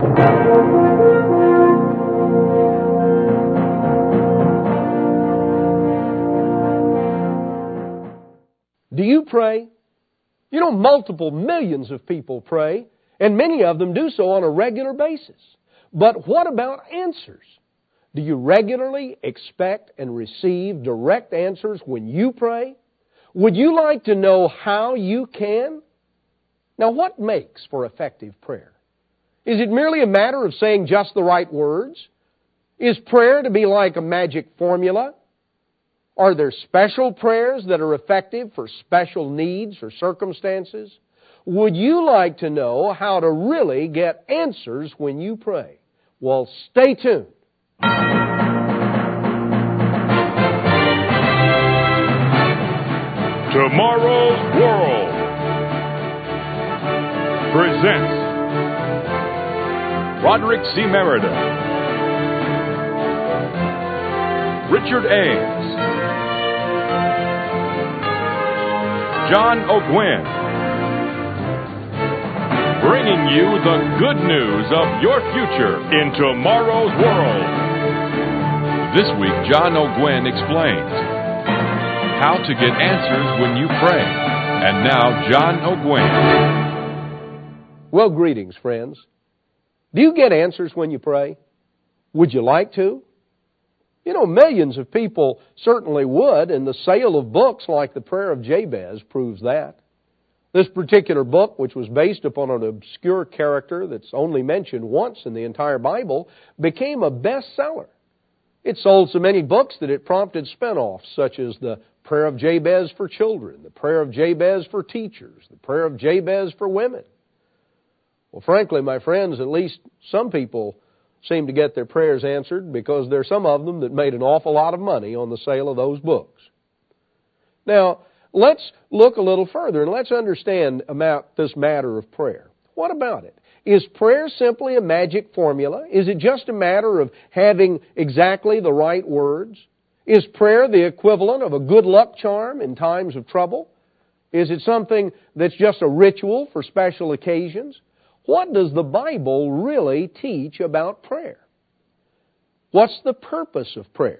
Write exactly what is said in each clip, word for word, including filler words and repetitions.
Do you pray? You know, multiple millions of people pray, and many of them do so on a regular basis. But what about answers? Do you regularly expect and receive direct answers when you pray? Would you like to know how you can? Now, what makes for effective prayer? Is it merely a matter of saying just the right words? Is prayer to be like a magic formula? Are there special prayers that are effective for special needs or circumstances? Would you like to know how to really get answers when you pray? Well, stay tuned. Tomorrow's World presents Roderick C. Meredith, Richard Ames, John Ogwyn, bringing you the good news of your future in tomorrow's world. This week, John Ogwyn explains how to get answers when you pray. And now, John Ogwyn. Well, greetings, friends. Do you get answers when you pray? Would you like to? You know, millions of people certainly would, and the sale of books like The Prayer of Jabez proves that. This particular book, which was based upon an obscure character that's only mentioned once in the entire Bible, became a bestseller. It sold so many books that it prompted spin-offs, such as The Prayer of Jabez for Children, The Prayer of Jabez for Teachers, The Prayer of Jabez for Women. Well, frankly, my friends, at least some people seem to get their prayers answered because there are some of them that made an awful lot of money on the sale of those books. Now, let's look a little further and let's understand about this matter of prayer. What about it? Is prayer simply a magic formula? Is it just a matter of having exactly the right words? Is prayer the equivalent of a good luck charm in times of trouble? Is it something that's just a ritual for special occasions? What does the Bible really teach about prayer? What's the purpose of prayer?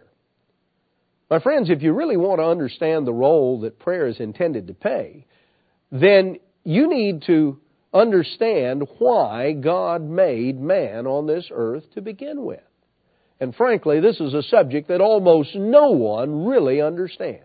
My friends, if you really want to understand the role that prayer is intended to play, then you need to understand why God made man on this earth to begin with. And frankly, this is a subject that almost no one really understands.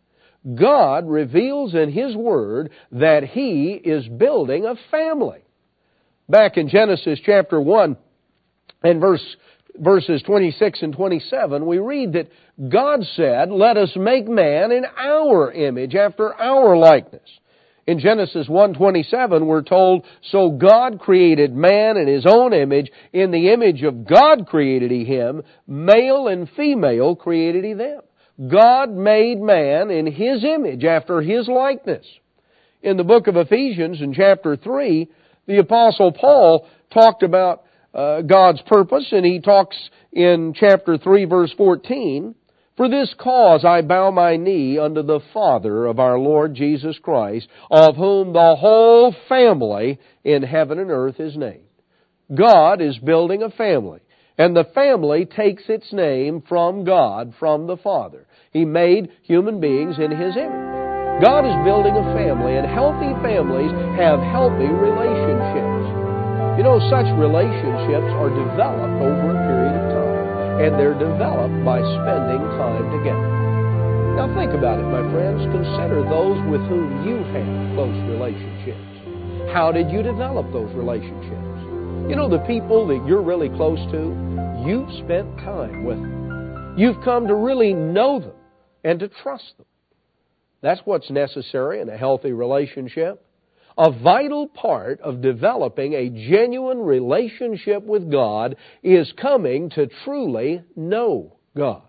God reveals in His Word that He is building a family. Back in Genesis chapter one and verse, verses twenty-six and twenty-seven, we read that God said, "Let us make man in our image, after our likeness." In Genesis one twenty-seven, we're told, "So God created man in His own image. In the image of God created He him. Male and female created He them." God made man in His image, after His likeness. In the book of Ephesians, in chapter three, the Apostle Paul talked about uh, God's purpose, and he talks in chapter three, verse fourteen, "For this cause I bow my knee unto the Father of our Lord Jesus Christ, of whom the whole family in heaven and earth is named." God is building a family, and the family takes its name from God, from the Father. He made human beings in His image. God is building a family, and healthy families have healthy relationships. You know, such relationships are developed over a period of time, and they're developed by spending time together. Now think about it, my friends. Consider those with whom you have close relationships. How did you develop those relationships? You know, the people that you're really close to, you've spent time with them. You've come to really know them and to trust them. That's what's necessary in a healthy relationship. A vital part of developing a genuine relationship with God is coming to truly know God.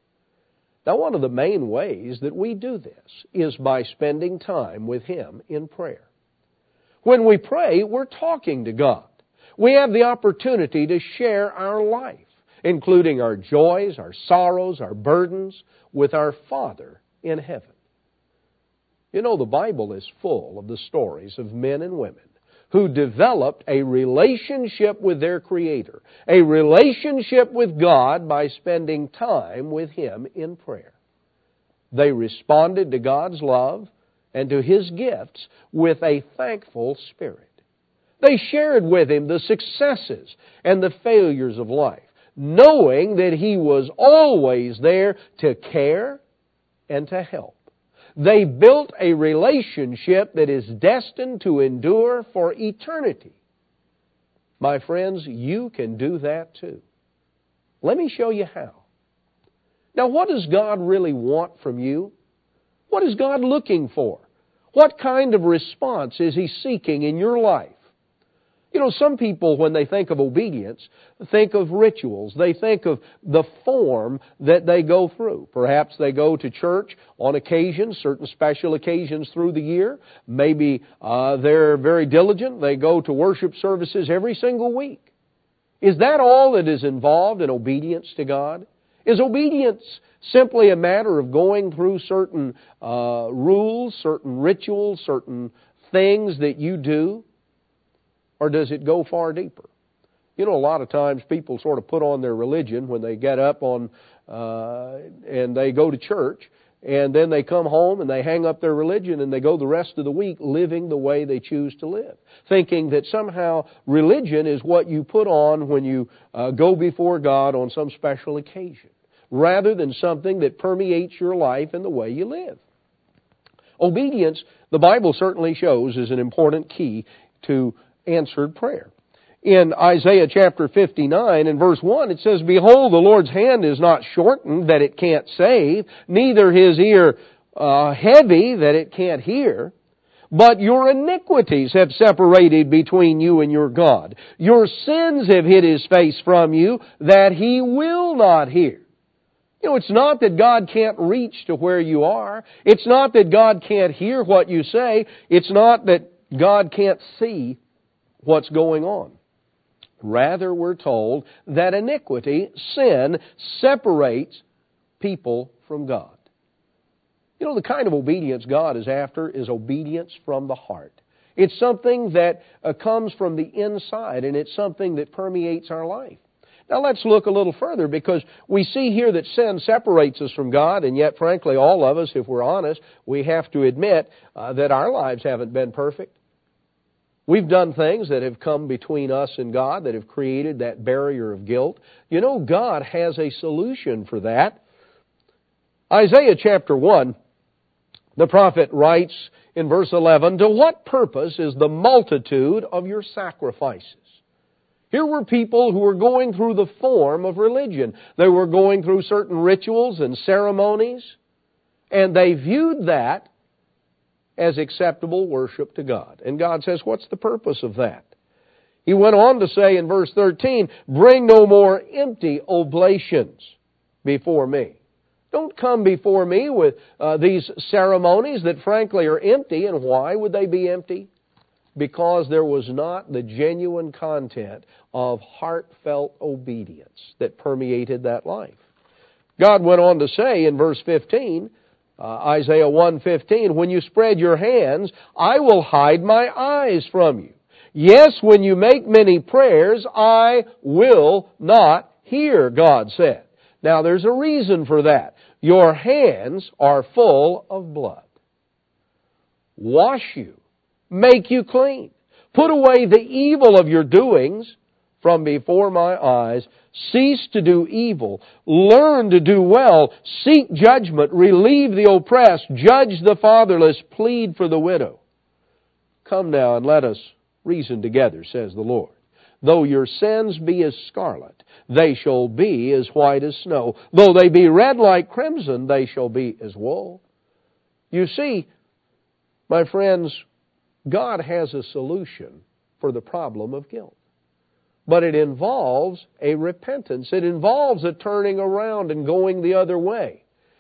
Now, one of the main ways that we do this is by spending time with Him in prayer. When we pray, we're talking to God. We have the opportunity to share our life, including our joys, our sorrows, our burdens, with our Father in heaven. You know, the Bible is full of the stories of men and women who developed a relationship with their Creator, a relationship with God by spending time with Him in prayer. They responded to God's love and to His gifts with a thankful spirit. They shared with Him the successes and the failures of life, knowing that He was always there to care and to help. They built a relationship that is destined to endure for eternity. My friends, you can do that too. Let me show you how. Now, what does God really want from you? What is God looking for? What kind of response is He seeking in your life? You know, some people, when they think of obedience, think of rituals. They think of the form that they go through. Perhaps they go to church on occasions, certain special occasions through the year. Maybe uh, they're very diligent. They go to worship services every single week. Is that all that is involved in obedience to God? Is obedience simply a matter of going through certain uh, rules, certain rituals, certain things that you do? Or does it go far deeper? You know, a lot of times people sort of put on their religion when they get up on uh, and they go to church, and then they come home and they hang up their religion and they go the rest of the week living the way they choose to live, thinking that somehow religion is what you put on when you uh, go before God on some special occasion, rather than something that permeates your life and the way you live. Obedience, the Bible certainly shows, is an important key to answered prayer. In Isaiah chapter fifty-nine and verse one, it says, "Behold, the Lord's hand is not shortened that it can't save, neither His ear uh, heavy that it can't hear. But your iniquities have separated between you and your God. Your sins have hid His face from you, that He will not hear." You know, it's not that God can't reach to where you are. It's not that God can't hear what you say. It's not that God can't see what's going on. Rather, we're told that iniquity, sin, separates people from God. You know, the kind of obedience God is after is obedience from the heart. It's something that uh, comes from the inside, and it's something that permeates our life. Now let's look a little further, because we see here that sin separates us from God, and yet, frankly, all of us, if we're honest, we have to admit uh, that our lives haven't been perfect. We've done things that have come between us and God that have created that barrier of guilt. You know, God has a solution for that. Isaiah chapter one, the prophet writes in verse eleven, "To what purpose is the multitude of your sacrifices?" Here were people who were going through the form of religion. They were going through certain rituals and ceremonies, and they viewed that as acceptable worship to God. And God says, what's the purpose of that? He went on to say in verse thirteen, "Bring no more empty oblations before me." Don't come before me with uh, these ceremonies that frankly are empty. And why would they be empty? Because there was not the genuine content of heartfelt obedience that permeated that life. God went on to say in verse fifteen, Uh, Isaiah one fifteen, "When you spread your hands, I will hide my eyes from you. Yes, when you make many prayers, I will not hear," God said. Now, there's a reason for that. Your hands are full of blood. Wash you. Make you clean. Put away the evil of your doings from before my eyes. Cease to do evil. Learn to do well. Seek judgment. Relieve the oppressed. Judge the fatherless. Plead for the widow. Come now and let us reason together, says the Lord. Though your sins be as scarlet, they shall be as white as snow. Though they be red like crimson, they shall be as wool. You see, my friends, God has a solution for the problem of guilt. But it involves a repentance. It involves a turning around and going the other way.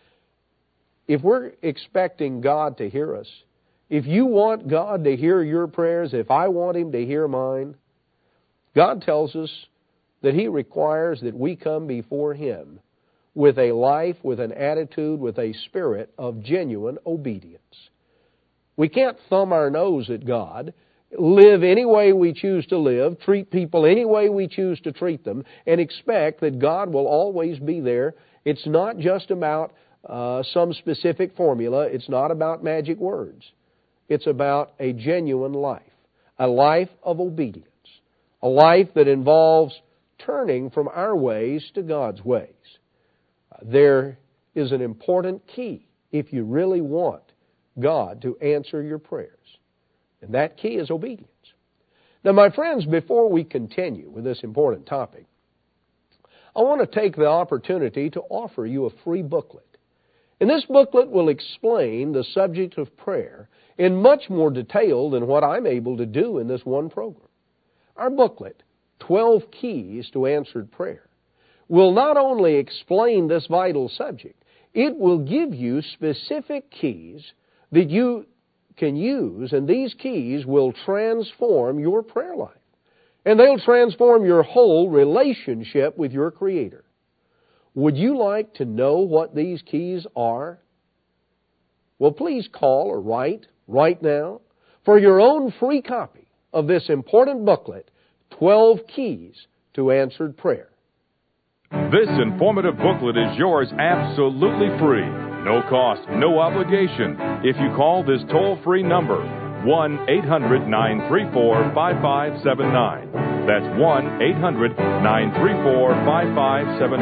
If we're expecting God to hear us, if you want God to hear your prayers, if I want Him to hear mine, God tells us that He requires that we come before Him with a life, with an attitude, with a spirit of genuine obedience. We can't thumb our nose at God live any way we choose to live, treat people any way we choose to treat them, and expect that God will always be there. It's not just about uh, some specific formula. It's not about magic words. It's about a genuine life, a life of obedience, a life that involves turning from our ways to God's ways. Uh, there is an important key if you really want God to answer your prayers. And that key is obedience. Now, my friends, before we continue with this important topic, I want to take the opportunity to offer you a free booklet. And this booklet will explain the subject of prayer in much more detail than what I'm able to do in this one program. Our booklet, twelve Keys to Answered Prayer, will not only explain this vital subject, it will give you specific keys that you can use, and these keys will transform your prayer life. And they'll transform your whole relationship with your Creator. Would you like to know what these keys are? Well, please call or write right now for your own free copy of this important booklet, twelve Keys to Answered Prayer. This informative booklet is yours absolutely free. No cost, no obligation. If you call this toll-free number, one eight hundred, nine three four, five five seven nine. That's one eight hundred, nine three four, five five seven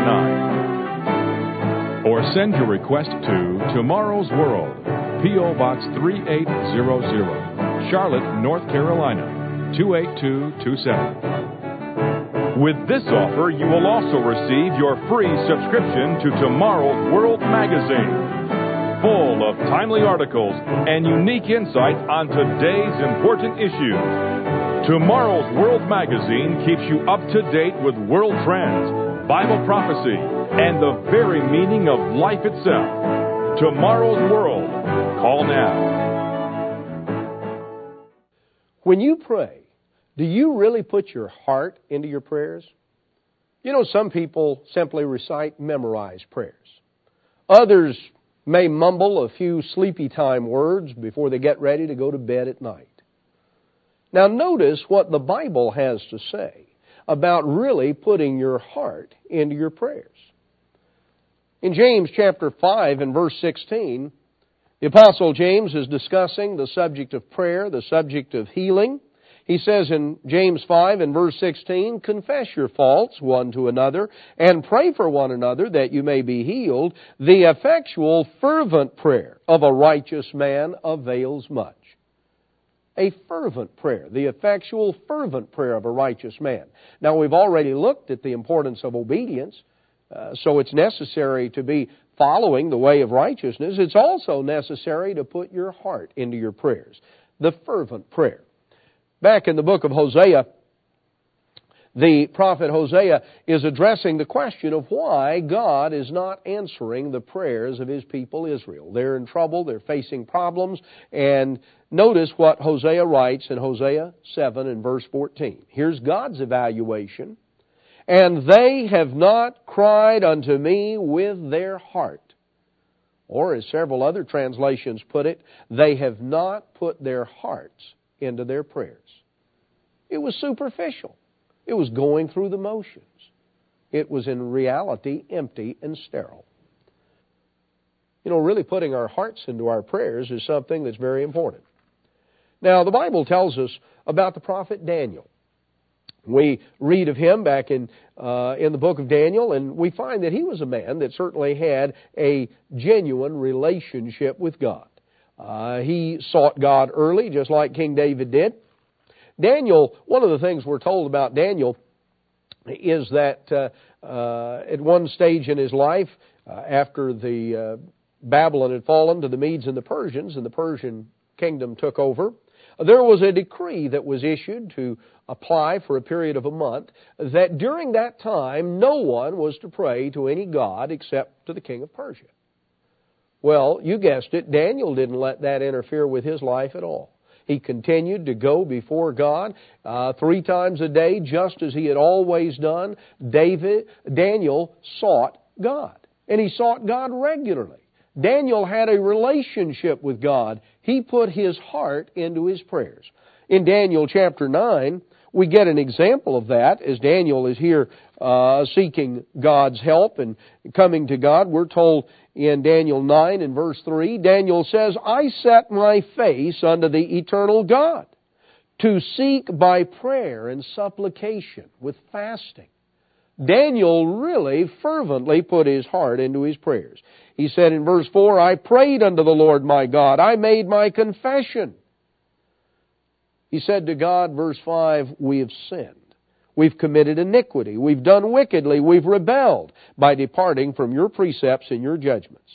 nine. Or send your request to Tomorrow's World, P O Box three eight zero zero, Charlotte, North Carolina, two eight two two seven. With this offer, you will also receive your free subscription to Tomorrow's World magazine, full of timely articles and unique insights on today's important issues. Tomorrow's World magazine keeps you up to date with world trends, Bible prophecy, and the very meaning of life itself. Tomorrow's World. Call now. When you pray, do you really put your heart into your prayers? You know, some people simply recite memorized prayers. Others may mumble a few sleepy time words before they get ready to go to bed at night. Now notice what the Bible has to say about really putting your heart into your prayers. In James chapter five and verse sixteen, the Apostle James is discussing the subject of prayer, the subject of healing. He says in James five and verse sixteen, confess your faults one to another and pray for one another that you may be healed. The effectual fervent prayer of a righteous man avails much. A fervent prayer, the effectual fervent prayer of a righteous man. Now we've already looked at the importance of obedience, uh, so it's necessary to be following the way of righteousness. It's also necessary to put your heart into your prayers. The fervent prayer. Back in the book of Hosea, the prophet Hosea is addressing the question of why God is not answering the prayers of His people Israel. They're in trouble, they're facing problems, and notice what Hosea writes in Hosea seven and verse fourteen. Here's God's evaluation. And they have not cried unto me with their heart. Or as several other translations put it, they have not put their hearts into their prayers. It was superficial. It was going through the motions. It was in reality empty and sterile. You know, really putting our hearts into our prayers is something that's very important. Now, the Bible tells us about the prophet Daniel. We read of him back in uh, in the book of Daniel, and we find that he was a man that certainly had a genuine relationship with God. Uh, he sought God early, just like King David did. Daniel, one of the things we're told about Daniel is that uh, uh, at one stage in his life, uh, after the uh, Babylon had fallen to the Medes and the Persians, and the Persian kingdom took over, there was a decree that was issued to apply for a period of a month that during that time no one was to pray to any god except to the king of Persia. Well, you guessed it, Daniel didn't let that interfere with his life at all. He continued to go before God uh, three times a day, just as he had always done. David, Daniel sought God, and he sought God regularly. Daniel had a relationship with God. He put his heart into his prayers. In Daniel chapter nine, we get an example of that as Daniel is here uh, seeking God's help and coming to God. We're told in Daniel nine and verse three, Daniel says, I set my face unto the eternal God to seek by prayer and supplication with fasting. Daniel really fervently put his heart into his prayers. He said in verse four, I prayed unto the Lord my God. I made my confession. He said to God, verse five, we have sinned. We've committed iniquity. We've done wickedly. We've rebelled by departing from your precepts and your judgments.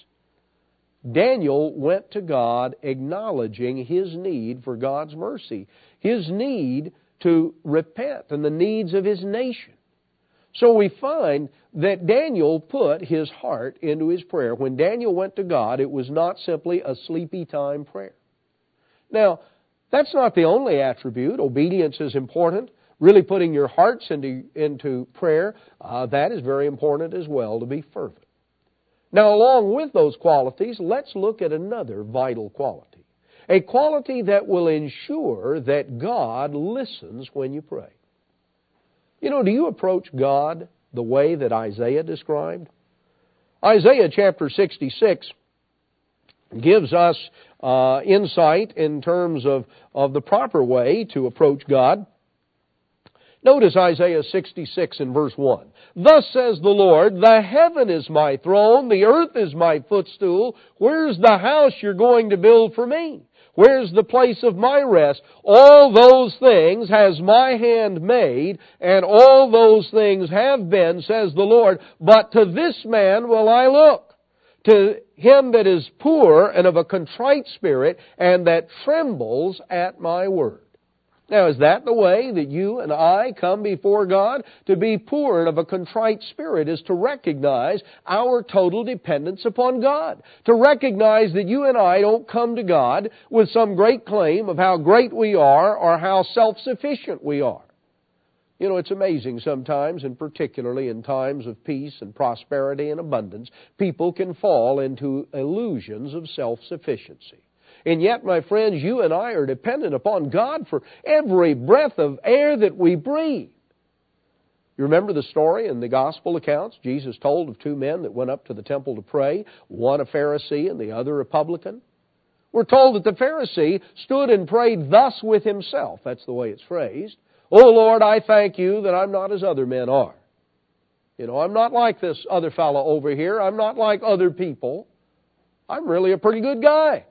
Daniel went to God acknowledging his need for God's mercy, his need to repent, and the needs of his nation. So we find that Daniel put his heart into his prayer. When Daniel went to God, it was not simply a sleepy time prayer. Now, that's not the only attribute. Obedience is important. Really putting your hearts into, into prayer, uh, that is very important as well, to be fervent. Now, along with those qualities, let's look at another vital quality. A quality that will ensure that God listens when you pray. You know, do you approach God the way that Isaiah described? Isaiah chapter sixty-six gives us uh, insight in terms of, of the proper way to approach God. Notice Isaiah sixty-six and verse one. Thus says the Lord, the heaven is my throne, the earth is my footstool. Where's the house you're going to build for me? Where's the place of my rest? All those things has my hand made, and all those things have been, says the Lord. But to this man will I look, to him that is poor and of a contrite spirit, and that trembles at my word. Now, is that the way that you and I come before God? To be poor and of a contrite spirit is to recognize our total dependence upon God. To recognize that you and I don't come to God with some great claim of how great we are or how self-sufficient we are. You know, it's amazing sometimes, and particularly in times of peace and prosperity and abundance, people can fall into illusions of self-sufficiency. And yet, my friends, you and I are dependent upon God for every breath of air that we breathe. You remember the story in the gospel accounts? Jesus told of two men that went up to the temple to pray, one a Pharisee and the other a publican. We're told that the Pharisee stood and prayed thus with himself. That's the way it's phrased. Oh, Lord, I thank you that I'm not as other men are. You know, I'm not like this other fellow over here. I'm not like other people. I'm really a pretty good guy.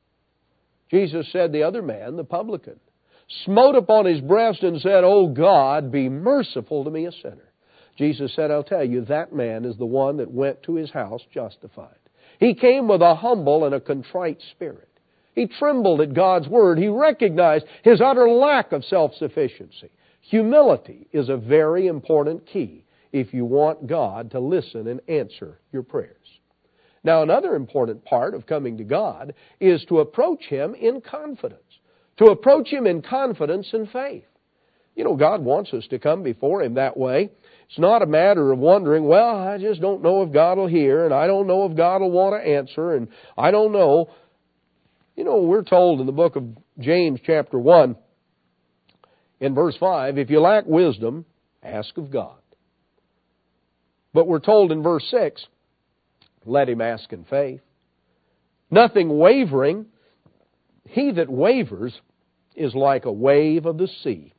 Jesus said the other man, the publican, smote upon his breast and said, Oh God, be merciful to me, a sinner. Jesus said, I'll tell you, that man is the one that went to his house justified. He came with a humble and a contrite spirit. He trembled at God's word. He recognized his utter lack of self-sufficiency. Humility is a very important key if you want God to listen and answer your prayers. Now, another important part of coming to God is to approach Him in confidence. To approach Him in confidence and faith. You know, God wants us to come before Him that way. It's not a matter of wondering, well, I just don't know if God will hear, and I don't know if God will want to answer, and I don't know. You know, we're told in the book of James chapter one, in verse five, if you lack wisdom, ask of God. But we're told in verse six, let him ask in faith. Nothing wavering. He that wavers is like a wave of the sea,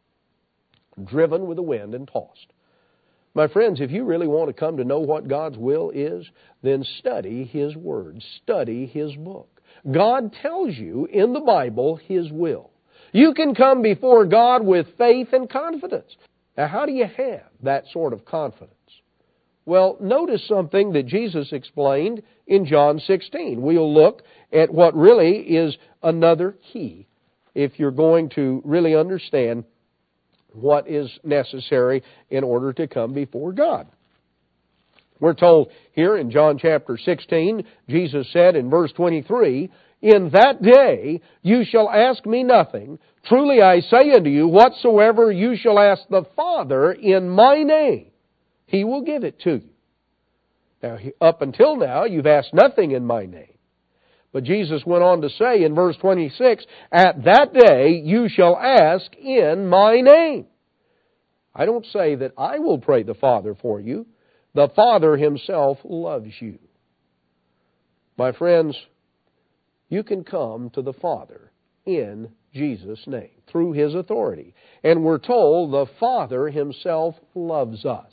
driven with the wind and tossed. My friends, if you really want to come to know what God's will is, then study His Word. Study His book. God tells you in the Bible His will. You can come before God with faith and confidence. Now, how do you have that sort of confidence? Well, notice something that Jesus explained in John sixteen. We'll look at what really is another key if you're going to really understand what is necessary in order to come before God. We're told here in John chapter sixteen, Jesus said in verse twenty-three, in that day you shall ask me nothing. Truly I say unto you, whatsoever you shall ask the Father in my name, He will give it to you. Now, up until now, you've asked nothing in my name. But Jesus went on to say in verse twenty-six, "At that day you shall ask in my name." I don't say that I will pray the Father for you. The Father Himself loves you. My friends, you can come to the Father in Jesus' name, through His authority. And we're told the Father Himself loves us.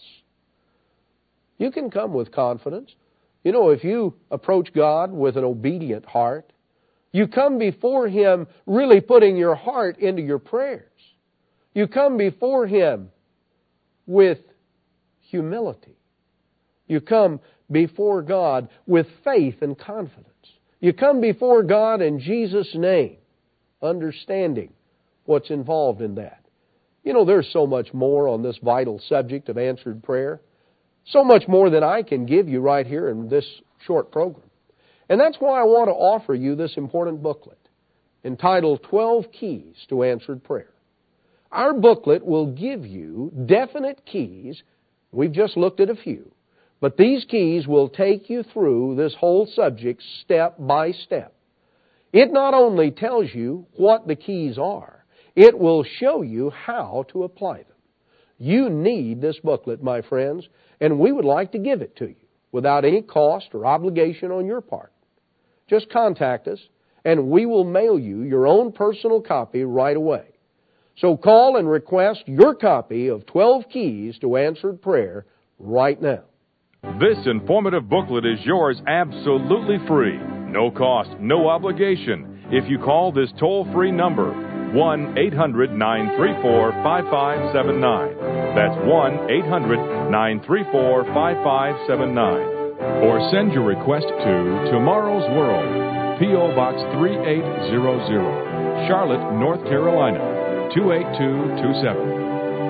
You can come with confidence. You know, if you approach God with an obedient heart, you come before Him really putting your heart into your prayers. You come before Him with humility. You come before God with faith and confidence. You come before God in Jesus' name, understanding what's involved in that. You know, there's so much more on this vital subject of answered prayer. So much more than I can give you right here in this short program. And that's why I want to offer you this important booklet entitled twelve Keys to Answered Prayer. Our booklet will give you definite keys. We've just looked at a few. But these keys will take you through this whole subject step by step. It not only tells you what the keys are, it will show you how to apply them. You need this booklet, my friends, and we would like to give it to you without any cost or obligation on your part. Just contact us, and we will mail you your own personal copy right away. So call and request your copy of twelve Keys to Answered Prayer right now. This informative booklet is yours absolutely free. No cost, no obligation. If you call this toll-free number, one eight hundred nine three four five five seven nine. That's one eight hundred nine three four five five seven nine. Or send your request to Tomorrow's World, P O Box three eight zero zero, Charlotte, North Carolina, two eight two two seven.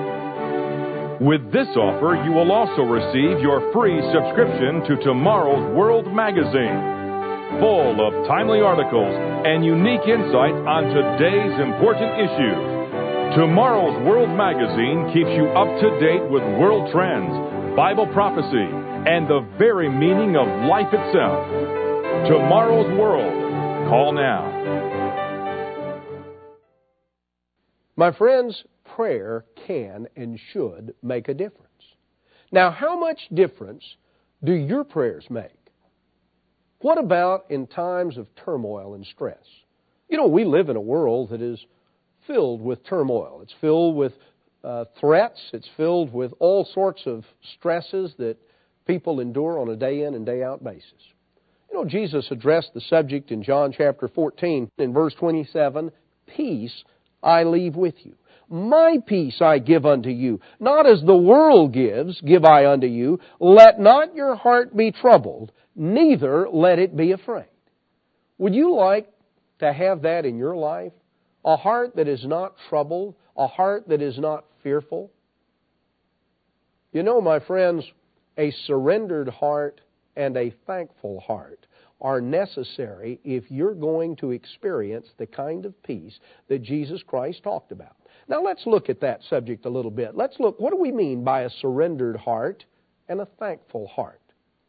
With this offer, you will also receive your free subscription to Tomorrow's World magazine, full of timely articles and unique insights on today's important issues. Tomorrow's World magazine keeps you up to date with world trends, Bible prophecy, and the very meaning of life itself. Tomorrow's World. Call now. My friends, prayer can and should make a difference. Now, how much difference do your prayers make? What about in times of turmoil and stress? You know, we live in a world that is filled with turmoil. It's filled with uh, threats. It's filled with all sorts of stresses that people endure on a day in and day out basis. You know, Jesus addressed the subject in John chapter fourteen, in verse twenty-seven, "Peace I leave with you. My peace I give unto you. Not as the world gives, give I unto you. Let not your heart be troubled, neither let it be afraid." Would you like to have that in your life? A heart that is not troubled, a heart that is not fearful? You know, my friends, a surrendered heart and a thankful heart are necessary if you're going to experience the kind of peace that Jesus Christ talked about. Now let's look at that subject a little bit. Let's look, what do we mean by a surrendered heart and a thankful heart?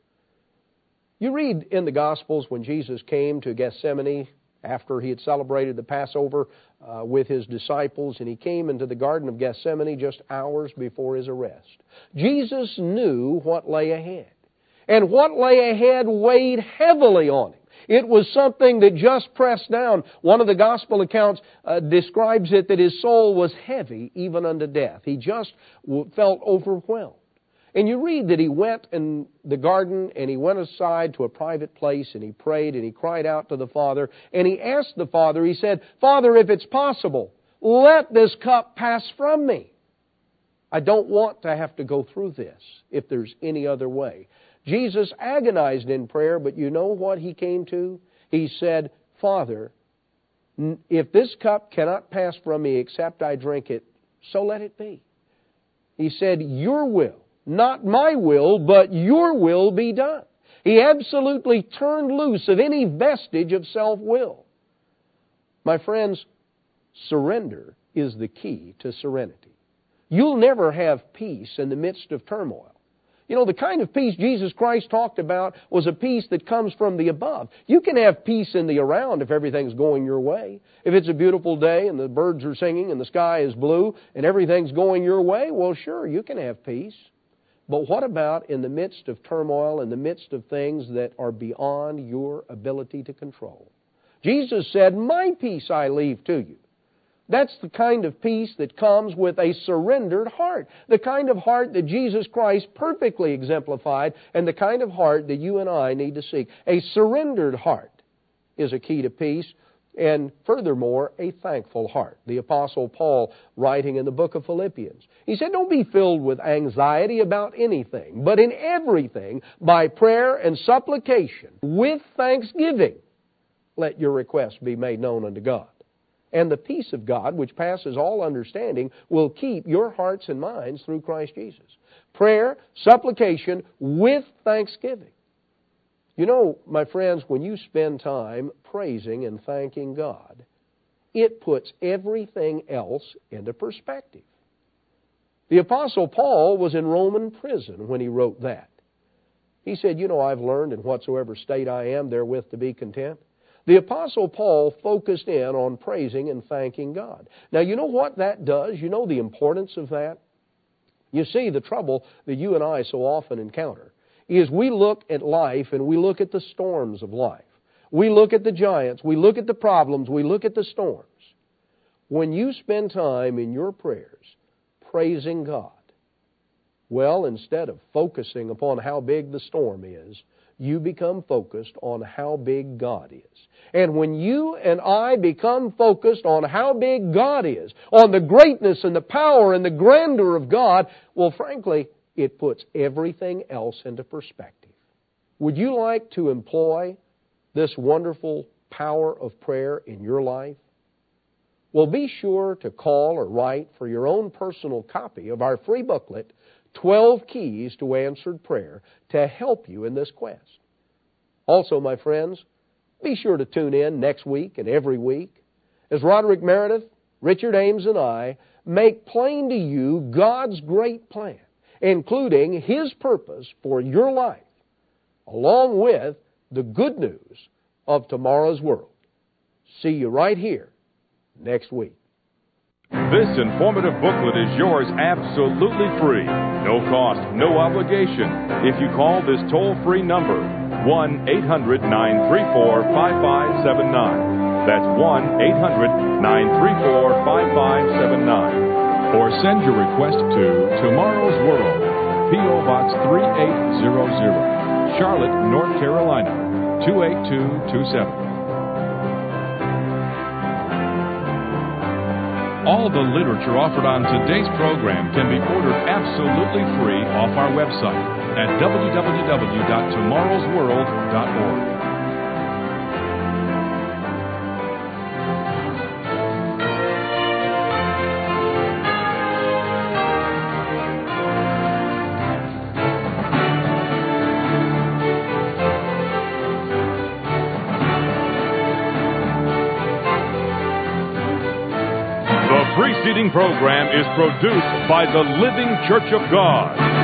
You read in the Gospels when Jesus came to Gethsemane after He had celebrated the Passover uh, with His disciples, and He came into the Garden of Gethsemane just hours before His arrest. Jesus knew what lay ahead. And what lay ahead weighed heavily on Him. It was something that just pressed down. One of the Gospel accounts uh, describes it that His soul was heavy even unto death. He just felt overwhelmed. And you read that He went in the garden and He went aside to a private place and He prayed and He cried out to the Father. And He asked the Father, He said, "Father, if it's possible, let this cup pass from me. I don't want to have to go through this if there's any other way." Jesus agonized in prayer, but you know what He came to? He said, "Father, if this cup cannot pass from me except I drink it, so let it be." He said, "Your will, not my will, but your will be done." He absolutely turned loose of any vestige of self-will. My friends, surrender is the key to serenity. You'll never have peace in the midst of turmoil. You know, the kind of peace Jesus Christ talked about was a peace that comes from the above. You can have peace in the around if everything's going your way. If it's a beautiful day and the birds are singing and the sky is blue and everything's going your way, well, sure, you can have peace. But what about in the midst of turmoil, in the midst of things that are beyond your ability to control? Jesus said, "My peace I leave to you." That's the kind of peace that comes with a surrendered heart. The kind of heart that Jesus Christ perfectly exemplified, and the kind of heart that you and I need to seek. A surrendered heart is a key to peace, and furthermore, a thankful heart. The Apostle Paul, writing in the book of Philippians, he said, "Don't be filled with anxiety about anything, but in everything, by prayer and supplication, with thanksgiving, let your requests be made known unto God. And the peace of God, which passes all understanding, will keep your hearts and minds through Christ Jesus." Prayer, supplication, with thanksgiving. You know, my friends, when you spend time praising and thanking God, it puts everything else into perspective. The Apostle Paul was in Roman prison when he wrote that. He said, "You know, I've learned in whatsoever state I am therewith to be content." The Apostle Paul focused in on praising and thanking God. Now, you know what that does? You know the importance of that? You see, the trouble that you and I so often encounter is we look at life and we look at the storms of life. We look at the giants. We look at the problems. We look at the storms. When you spend time in your prayers praising God, well, instead of focusing upon how big the storm is, you become focused on how big God is. And when you and I become focused on how big God is, on the greatness and the power and the grandeur of God, well, frankly, it puts everything else into perspective. Would you like to employ this wonderful power of prayer in your life? Well, be sure to call or write for your own personal copy of our free booklet, twelve Keys to Answered Prayer, to help you in this quest. Also, my friends, be sure to tune in next week and every week as Roderick Meredith, Richard Ames, and I make plain to you God's great plan, including His purpose for your life, along with the good news of tomorrow's world. See you right here next week. This informative booklet is yours absolutely free. No cost, no obligation. If you call this toll-free number, one eight hundred nine three four five five seven nine. That's one eight hundred nine three four five five seven nine. Or send your request to Tomorrow's World, P O Box three eight zero zero, Charlotte, North Carolina, two eight two two seven. All the literature offered on today's program can be ordered absolutely free off our website at w w w dot tomorrows world dot org. The preceding program is produced by the Living Church of God.